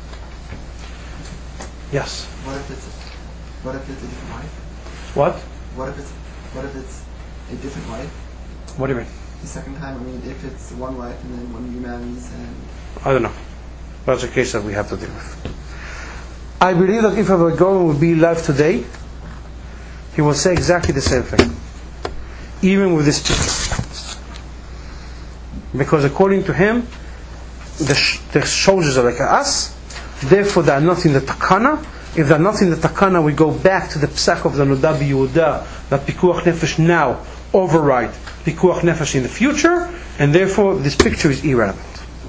Yes? What if it's what if it's a different wife? What? What if it's what if it's a different wife? What do you mean? The second time, I mean, if it's one wife and then one remarries and... I don't know. That's a case that we have to deal with. I believe that if Rabbi Goren would be alive today, he will say exactly the same thing. Even with this picture. Because according to him, the, sh- the soldiers are like us, therefore they are not in the takana. If they are not in the takana, we go back to the psak of the Noda B'Yehuda, that Pikuach Nefesh now override Pikuach Nefesh in the future, and therefore this picture is irrelevant.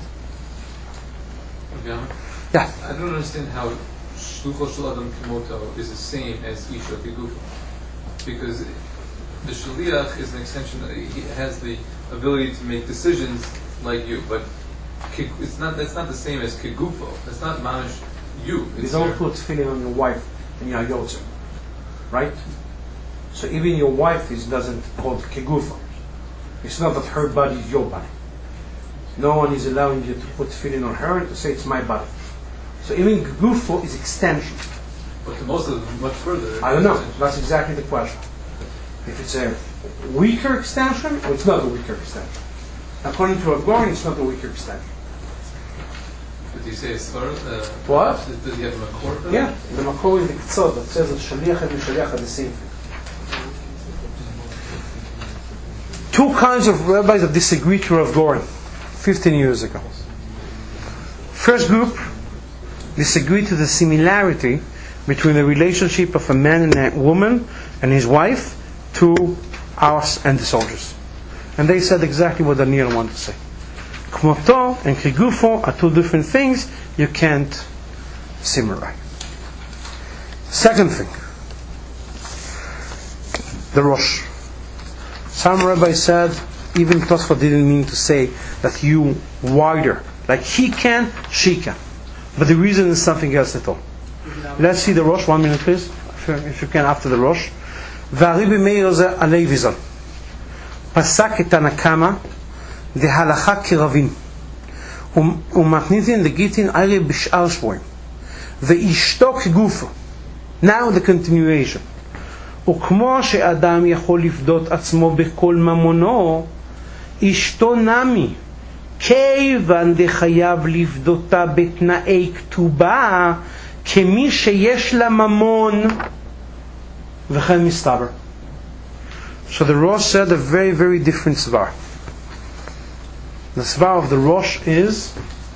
Okay. Yeah. I don't understand how Shlucho Shel Adam Kimoto is the same as Isha Kigufa. Because the Shaliach is an extension, he has the ability to make decisions like you, but it's not, that's not the same as Kigufo. It's not Mamish you. You It's don't your- put tefillin on your wife and your yotzer, right? So even your wife is doesn't called kegufa. It's not that her body is your body. No one is allowing you to put tefillin on her and to say it's my body. So even gegufo is extension. But the most of them much further. I don't know. That's exactly the question. If it's a weaker extension or it's not a weaker extension. According to Rav Goren, it's not a weaker extension. But do you say it's third? Uh, What? Does he have a makor for that? Yeah, the makor is the ktsot that says that shaliach and shaliach are the same thing. Two kinds of rabbis that disagree to Rav Goren fifteen years ago. First group disagree to the similarity between the relationship of a man and a woman and his wife to us and the soldiers. And they said exactly what Daniel wanted to say. Kmoto and kigufo are two different things. You can't simulate. Second thing, the Rosh. Some rabbis said, even Tosfot didn't mean to say that you wider, like he can, she can. But the reason is something else at all. Let's see the Rosh, one minute please, if you, if you can, after the Rosh. והריבי מאיר זה עלי ויזל. פסק את הנקמה דהלכה כרבים. ומתניתין דגיתין ערי בשאר שבועים. ואשתו כגופו. Now the continuation. וכמו שאדם יכול לפדות עצמו בכל ממונו, אשתו נמי. כיוון דחייב לפדותה בתנאי כתובה, כמי שיש לה ממון, וכן מסתבר. So the Rosh said a very, very different svar. The svar of the Rosh is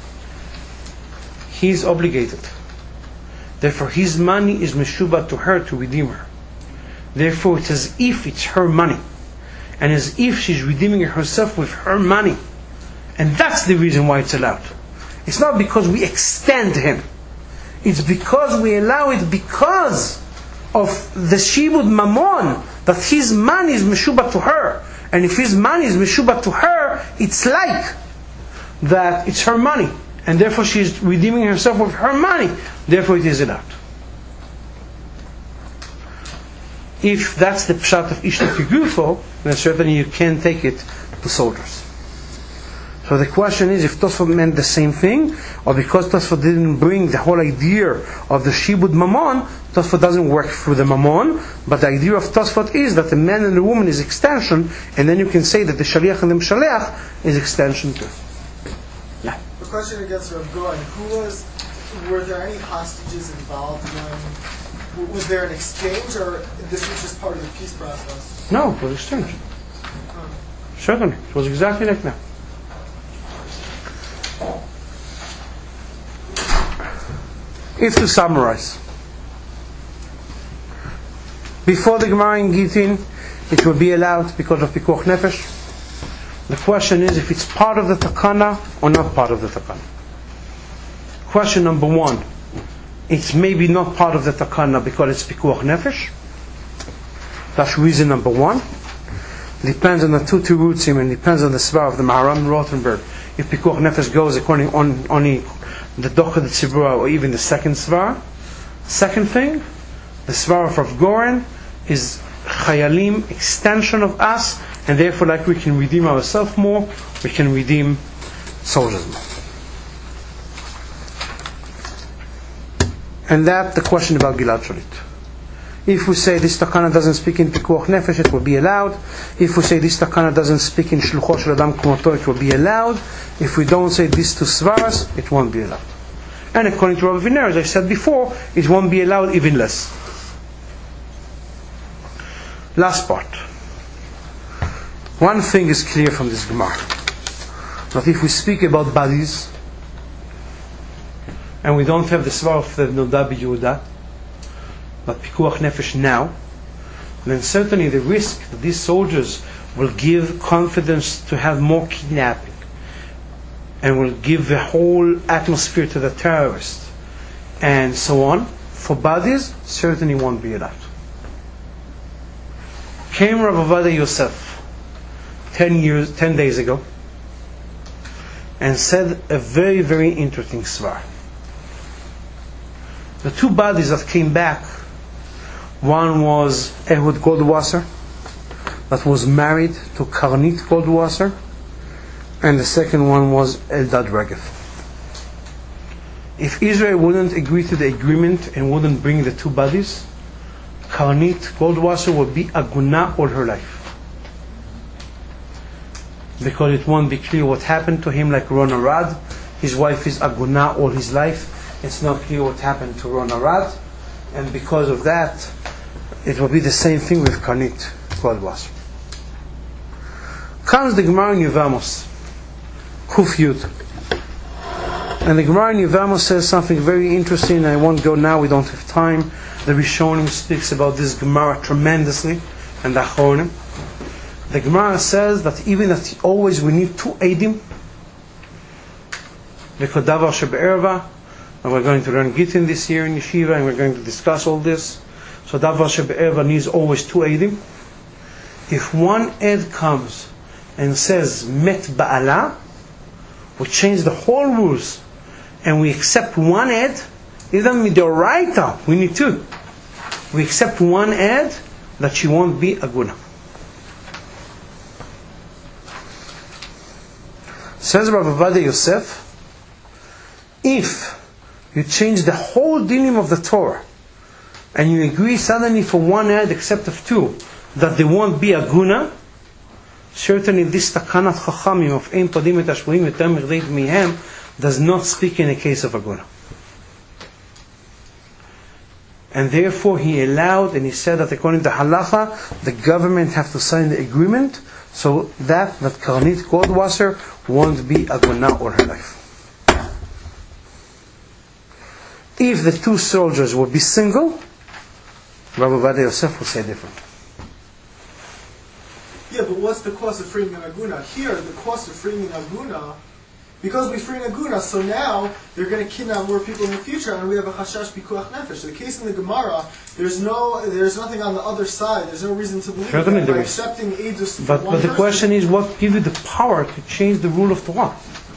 he is obligated. Therefore his money is meshubat to her to redeem her. Therefore it's as if it's her money. And as if she's redeeming herself with her money. And that's the reason why it's allowed. It's not because we extend him. It's because we allow it because of the shibud mamon, that his money is meshubat to her. And if his money is meshubat to her, it's like that it's her money. And therefore she is redeeming herself with her money. Therefore it is allowed. If that's the pshat of Ishta Kigufo, then certainly you can take it to soldiers. So the question is if Tosfot meant the same thing, or because Tosfot didn't bring the whole idea of the Shibud Mamon, Tosfot doesn't work through the Mamon, but the idea of Tosfot is that the man and the woman is extension, and then you can say that the Shaliach and the Mshaliach is extension too. Yeah. The question against Rav Goren, who was, were there any hostages involved when, was there an exchange, or this was just part of the peace process? No, it was exchange. Oh. Certainly. It was exactly like that. If to summarize, before the Gemara in Gittin, it will be allowed because of Pikuach Nefesh. The question is if it's part of the Takana or not part of the Takana. Question number one, it's maybe not part of the Takana because it's Pikuach Nefesh. That's reason number one. Depends on the two Tirutzim and depends on the Svar of the Maharam Rothenberg. If Pikuach Nefesh goes according on only the Docha the Tzibura or even the second Svar. Second thing, the Svar of Rav Goren is Chayalim, extension of us, and therefore like we can redeem ourselves more, we can redeem soldiers more. And that the question about Gilad Shalit. If we say this takana doesn't speak in Pikuach Nefesh, it will be allowed. If we say this takana doesn't speak in Shlucho Shel Adam Kumoto, it will be allowed. If we don't say these two svaras, it won't be allowed. And according to Rabbi Viner, as I said before, it won't be allowed even less. Last part. One thing is clear from this Gemara. That if we speak about bodies, and we don't have the svar of the Noda B'Yehuda, but Pikuach Nefesh now, then certainly the risk that these soldiers will give confidence to have more kidnapping and will give the whole atmosphere to the terrorists and so on, for bodies, certainly won't be allowed. Came Rav Ovadia Yosef ten years, ten days ago and said a very, very interesting svar. the two bodies that came back, one was Ehud Goldwasser, that was married to Karnit Goldwasser, and the second one was Eldad Regev. If Israel wouldn't agree to the agreement and wouldn't bring the two bodies, Karnit Goldwasser would be aguna all her life. Because it won't be clear what happened to him, like Ron Arad. His wife is aguna all his life. It's not clear what happened to Ron Arad. And because of that, it will be the same thing with Karnit Goldwasser. Comes the Gemara in Yevamos, Kuf Yud. And the Gemara in Yevamos says something very interesting. I won't go now, we don't have time. The Rishonim speaks about this Gemara tremendously, and the Achronim. The Gemara says that even that always we need two Eidim, because Davar Shebe'erva, and we're going to learn Gittin this year in Yeshiva, and we're going to discuss all this. So Davar Shebe'erva needs always two Eidim. If one Ed comes and says Met Ba'ala, we change the whole rules, and we accept one Ed. Even midoraita, we need two. We accept one Ed that she won't be aguna. Says Rav Ovadia Yosef, if you change the whole dinim of the Torah and you agree suddenly for one Ed except of two that they won't be aguna, certainly this takanat chachamim of ein padim et hashvuim yoter mechdeit mihem does not speak in a case of aguna. And therefore he allowed, and he said that according to halacha, the government have to sign the agreement, so that that Karnit Goldwasser won't be aguna all her life. If the two soldiers would be single, Rav Ovadia Yosef will say different. Yeah, but what's the cost of freeing an aguna? Here, the cost of freeing an aguna, because we free an aguna, so now they're going to kidnap more people in the future, and we have a chashash pikuach nefesh. The case in the Gemara, there's no, there's nothing on the other side. There's no reason to believe that by accepting edus. But, but the person, question is, what gives you the power to change the rule of Torah?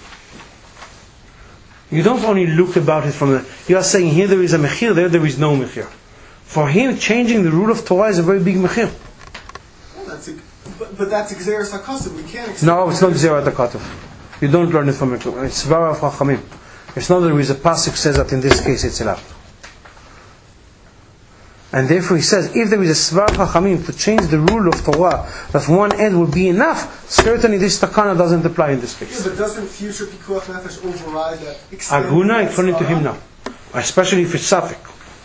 You don't only look about it from the. You are saying here there is a mechir, there there is no mechir. For him, changing the rule of Torah is a very big mechir. Well, that's a, but, but that's Xeris HaKasav. We can't accept. No, it's not Xeris HaKasav. You don't learn it from it. It's Svara of Chachamim. It's not that there is a pasuk says that in this case it's allowed. And therefore he says, if there is a Svara of Chachamim to change the rule of Torah, that one Ed will be enough, certainly this takana doesn't apply in this case. Yeah, but doesn't future pikuach nefesh override that? Aguna, according to him, no. Especially if it's Safek.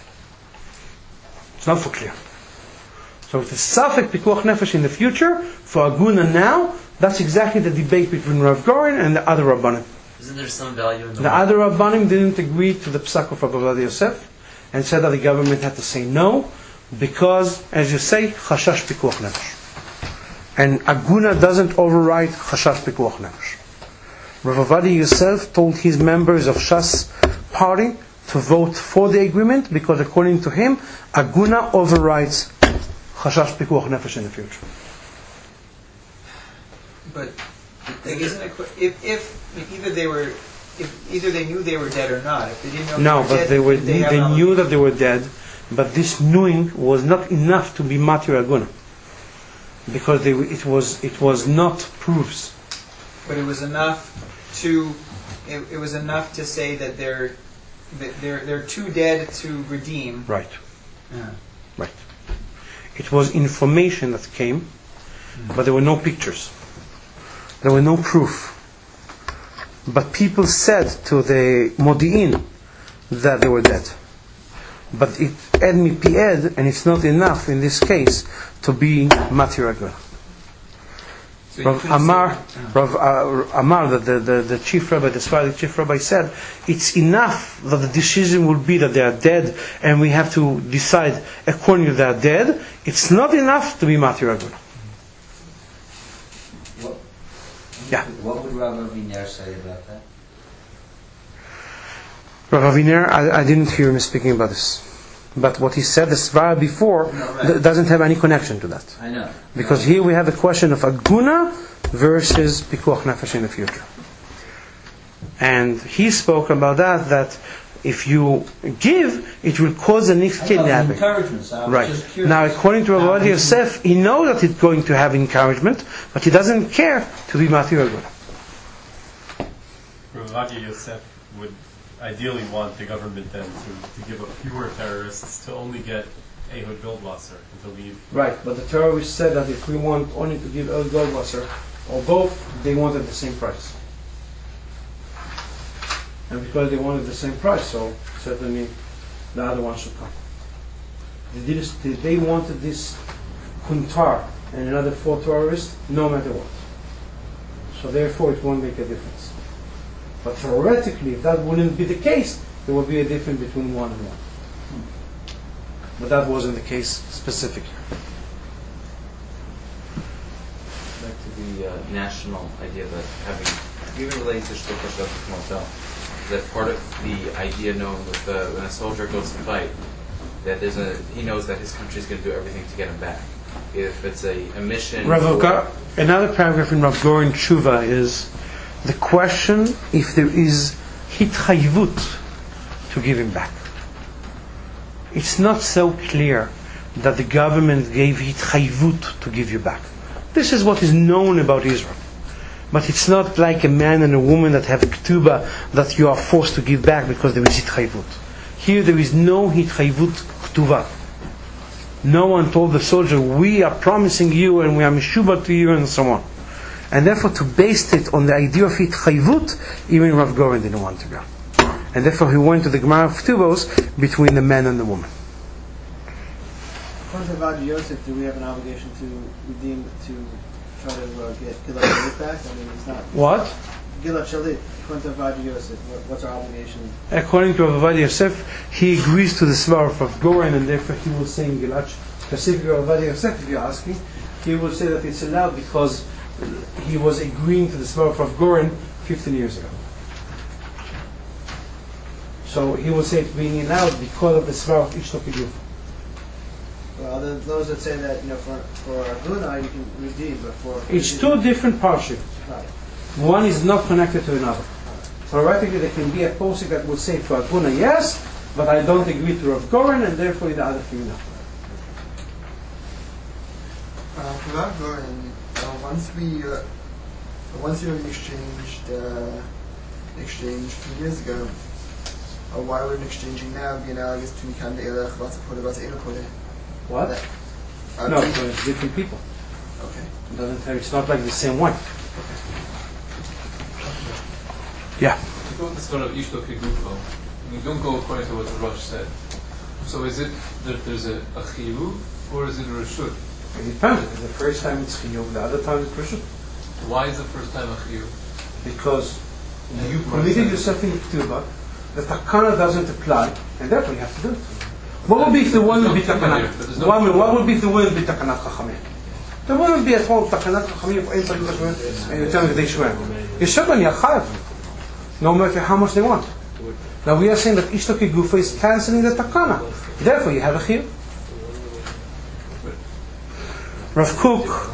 It's not for clear. So if it's Safek pikuach nefesh in the future, for Aguna now, that's exactly the debate between Rav Goren and the other Rabbanim. Isn't there some value in the The other Rabbanim didn't agree to the psak of Rav Ovadia Yosef and said that the government had to say no because, as you say, chashash pikuach nefesh. And Aguna doesn't override chashash pikuach nefesh. Rav Ovadia Yosef told his members of Shas party to vote for the agreement because according to him, Aguna overrides chashash pikuach nefesh in the future. But like, isn't it, if if either they were if either they knew they were dead or not, if they didn't know no, they were but dead, they were they, they knew that they were dead, but this knowing was not enough to be matir aguna because they, it was it was not proofs. But it was enough to it, it was enough to say that they're that they're they're too dead to redeem. Right. Yeah. Right. It was information that came, mm-hmm. but there were no pictures. There were no proof. But people said to the Modi'in that they were dead. But it ed mi pi ed, and it's not enough in this case to be matir aguna. So Rav Amar, Rav uh, Amar, the, the, the, the chief rabbi, the Sephardic chief rabbi said, it's enough that the decision will be that they are dead, and we have to decide according to they are dead. It's not enough to be matir aguna. Yeah. What would Rav Aviner say about that? Rav Aviner, I, I didn't hear him speaking about this. But what he said, the svara before, no, right. th- doesn't have any connection to that. I know. Because no. here we have a question of aguna versus pikuach nefesh in the future. And he spoke about that, that if you give, it will cause a next I know, the kidnapping. encouragement, so I was Right. just curious. Now, according to How Rabbi he- Yosef, he knows that it's going to have encouragement, but he doesn't care to be Matir Aguna. Rav Yosef would ideally want the government then to, to give up fewer terrorists to only get Ehud Goldwasser and to leave. Right, but the terrorists said that if we want only to give El Goldwasser or both, they wanted the same price. And because they wanted the same price, so certainly the other one should come. They, did, they wanted this Kuntar and another four terrorists, no matter what. So therefore it won't make a difference. But theoretically, if that wouldn't be the case, there would be a difference between one and one. But that wasn't the case specifically. Back to the uh, national idea that having, even relating to Shloka Shloka Motel, that part of the idea known with uh, when a soldier goes to fight, that there's a he knows that his country is going to do everything to get him back. If it's a, a mission. Rav Gar- another paragraph in Rav Goren Tshuva is the question if there is hitchayvut to give him back. It's not so clear that the government gave hitchayvut to give you back. This is what is known about Israel. But it's not like a man and a woman that have ketubah that you are forced to give back because there is hitchayvut. Here there is no hitchayvut ketubah. No one told the soldier, we are promising you and we are meshubah to you and so on. And therefore to base it on the idea of hitchayvut, even Rav Goren didn't want to go. And therefore he went to the Gemara of Ketubos between the man and the woman. According to Rav Yosef, do we have an obligation to redeem, to try to uh, get Gilad Shalit back? I mean, it's not... What? Gilad Shalit, according to Rav Yosef, what, what's our obligation? According to Rav Yosef, he agrees to the svar of Rav Goren, and therefore he will say in Gilad, specifically Rav Yosef, if you ask me, he will say that it's allowed because he was agreeing to the svar of Rav Goren fifteen years ago. So he will say it's being allowed because of the svar of Ishto Piguf. Well, there's those that say that, you know, for for Aguna you can redeem, but for... It's two different parshas. Right. One is not connected to another. Theoretically, there can be a posik that would say to Aguna, yes, but I don't agree to Rav Goren, and therefore the other thing no. Uh, for Rav Goren, uh, once we, uh, once you exchanged, uh, exchanged a few years ago, uh, why would exchanging now be analogous to Mikan De'elech, Vatsapoda, Vatsa'ilapoda? What? Uh, No, we- but it's different people. Okay. It doesn't have, it's not like the same one. Yeah. To go with the sort of Ishto Kigufo, you don't go according to what the Rosh said. So is it that there's a, a chiyuv, or is it a reshut? It depends. The first time it's chiyuv, the other time it's reshut. Why is the first time a chiyuv? Because you committed yourself in ketubah, the takana doesn't apply, and therefore you have to do it. What would be if the one would be takanat? One minute, what would be if the one would be takanat chachamim? There wouldn't be at all takanat chachamim for any particular and you tell me they shwem. Yeshaban yachav, no matter how much they want. Now we are saying that Ishto Kigufa is cancelling the takana. Therefore you have a chiyuv. Rav Kook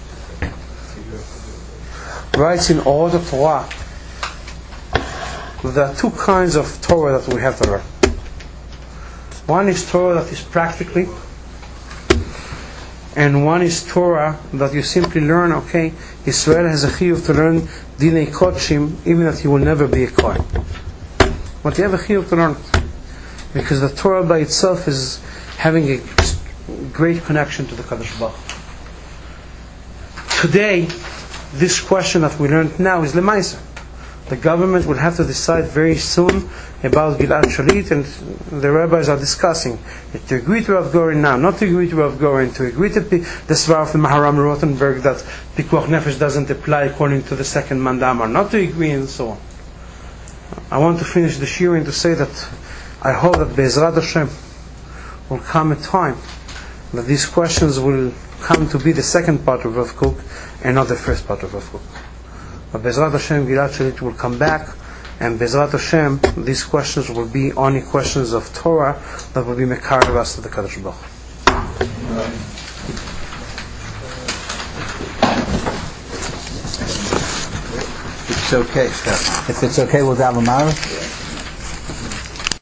writes in all the Torah there are two kinds of Torah that we have to learn. One is Torah that is practically, and one is Torah that you simply learn, okay, Israel has a chiyuv to learn Dinei Kodshim, even that he will never be a Kohen. But you have a chiyuv to learn it. Because the Torah by itself is having a great connection to the Kadosh Baruch Hu. Today, this question that we learned now is Lemaisa. The government will have to decide very soon about Gilad Shalit, and the rabbis are discussing if to agree to Rav Goren now, not to agree to Rav Goren, to agree to the svar of the Maharam Rothenberg that Pikuach Nefesh doesn't apply according to the second mandamar, not to agree, and so on. I want to finish the shiurim to say that I hope that Be'ezrat Hashem will come a time that these questions will come to be the second part of Rav Kook and not the first part of Rav Kook. But Be'ezrat Hashem, Gilad Shalit will come back, and Be'ezrat Hashem, these questions will be only questions of Torah that will be mekarev us to the Kadosh Baruch Hu. It's okay. If it's okay with Alamara?